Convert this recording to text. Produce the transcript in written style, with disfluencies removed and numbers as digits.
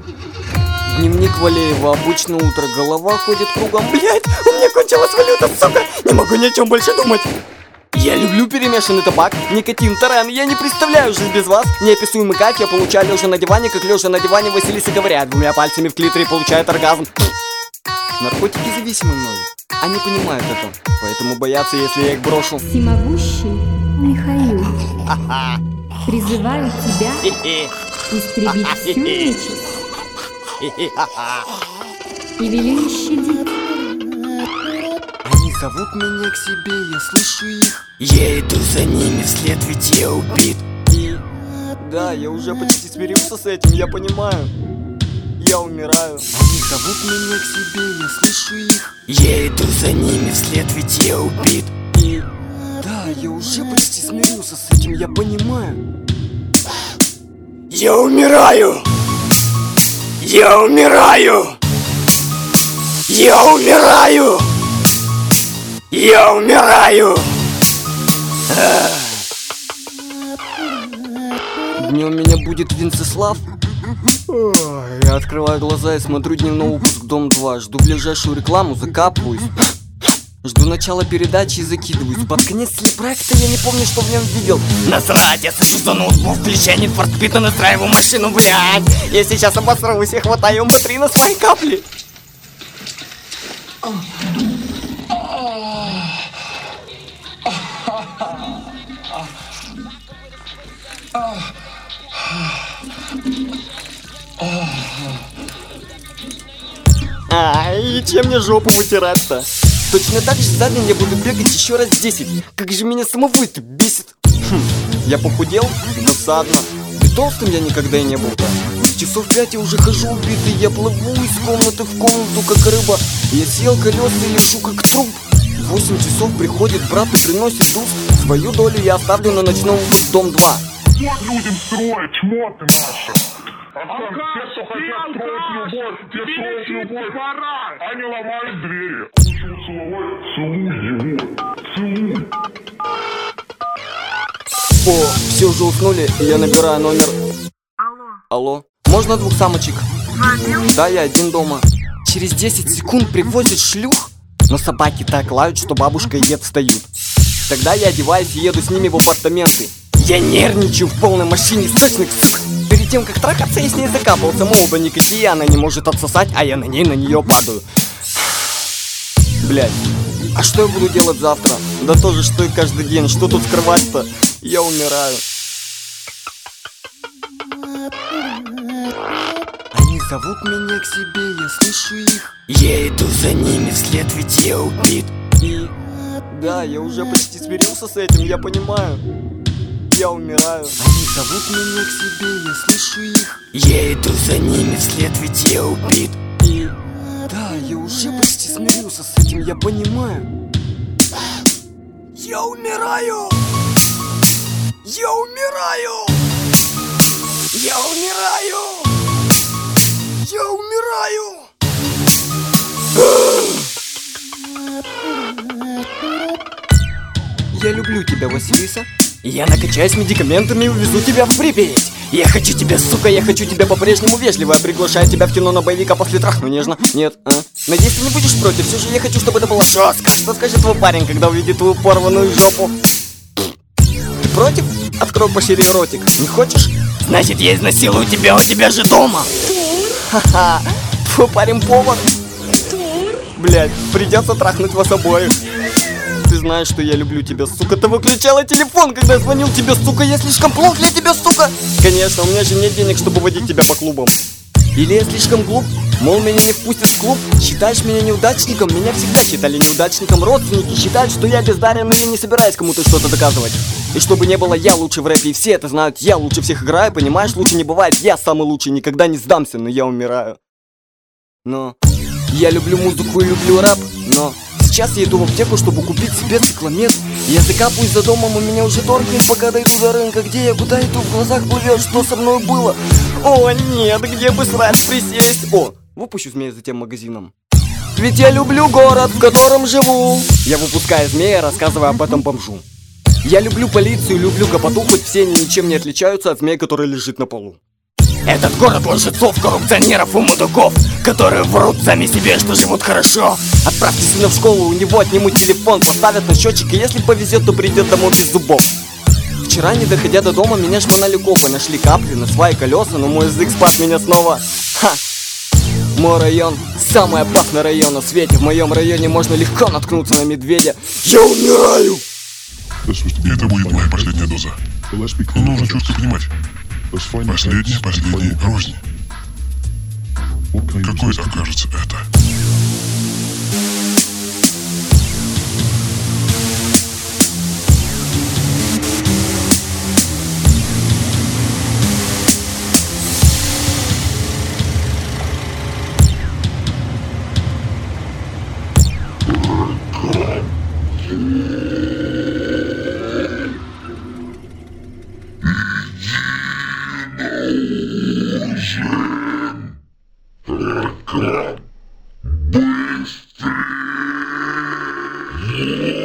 Дневник Валеева. Обычно утро, голова ходит кругом. Блять, у меня кончилась валюта, сука! Не могу ни о чем больше думать. Я люблю перемешанный табак, никотин, таран. Я не представляю жизнь без вас. Неописуемый кайф я получаю лежа на диване, как лежа на диване Василиса говорят. Двумя пальцами в клиторе получает оргазм. Наркотики зависимы мною. Они понимают это, поэтому боятся, если я их брошу. Всемогущий Михаил, призываю тебя истребить всю нечисть и велю щадить. Они зовут меня к себе, я слышу их. Я иду за ними вслед, ведь я убит. И да, я уже почти смирился с этим, я понимаю. Я умираю. Они зовут меня к себе, я слышу их. Я иду за ними вслед, ведь я убит. И да, я уже почти смирился с этим, я понимаю. Я умираю! Я умираю! Я умираю! Я умираю! Днем меня будет Венцеслав. Я открываю глаза и смотрю дневной выпуск Дом 2. Жду ближайшую рекламу, закапываюсь. Жду начала передачи и закидываюсь. Под конец телепроекта я не помню, что в нем видел. Насрать, я сажусь за ноутбук, включаю Need for Speed и настраиваю машину, блядь. Я сейчас обосрусь и хватаю МП3 на свои капли. И чем мне жопу вытирать-то? Точно так же за день я буду бегать еще раз 10. Как же меня самого это бесит. Я похудел? Досадно. И толстым я никогда и не был-то. Часов 5 я уже хожу убитый. Я плыву из комнаты в комнату, как рыба. Я съел колеса и лежу, как труп. В 8 часов приходит брат и приносит душ. Свою долю я оставлю на ночном выпуск Дом 2. Вот людям строить, чмоты наши. Те, кто хотят строить любовь, те строят любовь, а не ломают двери. Хочу целовать, целуй его, целуй. О, все уже уснули, и я набираю номер. Алло. Можно 2 самочек? Да, я один дома. Через 10 секунд привозят шлюх. Но собаки так лают, что бабушка и дед встают. Тогда я одеваюсь и еду с ними в апартаменты. Я нервничаю в полной машине сочных, сука. Перед тем, как трахаться, я с ней закапался. Мол, да никакие, она не может отсосать, а я на нее падаю. Блять, а что я буду делать завтра? Да то же, что и каждый день. Что тут скрывать-то? Я умираю. Они зовут меня к себе, я слышу их. Я иду за ними вслед, ведь я убит. И да, я уже почти смирился с этим, я понимаю. Я умираю. Они зовут меня к себе, я слышу их. Я иду за ними вслед, ведь я убит. И да, я уже почти смирился с этим, я понимаю. Я умираю! Я умираю! Я умираю! Я умираю! Я люблю тебя, Василиса. Я накачаюсь медикаментами и увезу тебя в Припять. Я хочу тебя, сука, я хочу тебя по-прежнему вежливо. Приглашаю тебя в кино на боевика после трахну нежно. Нет, а? Надеюсь, ты не будешь против. Все же я хочу, чтобы это было жестко. Что скажет твой парень, когда увидит твою порванную жопу? Ты против? Открой пошире ротик. Не хочешь? Значит, я изнасилую тебя, у тебя же дома. Ха-ха. Твой парень повар. Блять, придется трахнуть вас обоих. Ты знаешь, что я люблю тебя, сука. Ты выключала телефон, когда я звонил тебе, сука. Я слишком плох для тебя, сука. Конечно, у меня же нет денег, чтобы водить тебя по клубам. Или я слишком глуп? Мол, меня не впустят в клуб. Считаешь меня неудачником? Меня всегда считали неудачником. Родственники считают, что я бездарен, но я не собираюсь кому-то что-то доказывать. И чтобы не было, я лучше в рэпе, и все это знают. Я лучше всех играю, понимаешь? Лучше не бывает. Я самый лучший, никогда не сдамся, но я умираю. Но я люблю музыку и люблю рэп, но сейчас я иду в аптеку, чтобы купить себе цикламен. Я закапываюсь за домом, у меня уже торкает, пока дойду до рынка. Где я, куда иду, в глазах плывет, что со мной было. О нет, где бы срать присесть. О, выпущу змея за тем магазином. Ведь я люблю город, в котором живу. Я выпускаю змея, рассказывая об этом бомжу. Я люблю полицию, люблю гопоту, хоть все они ничем не отличаются от змея, который лежит на полу. Этот город лжецов, коррупционеров и мудаков, которые врут сами себе, что живут хорошо. Отправьте сына в школу, у него отнимут телефон, поставят на счетчик, и если повезет, то придет домой без зубов. Вчера, не доходя до дома, меня шмонали копы. Нашли капли на свои колеса, но мой язык спас меня снова. Ха! Мой район самый опасный район на свете. В моем районе можно легко наткнуться на медведя. Я умираю! Это будет моя последняя доза. Но нужно четко понимать. Последняя рознь. Какой окажется это? Быстрее!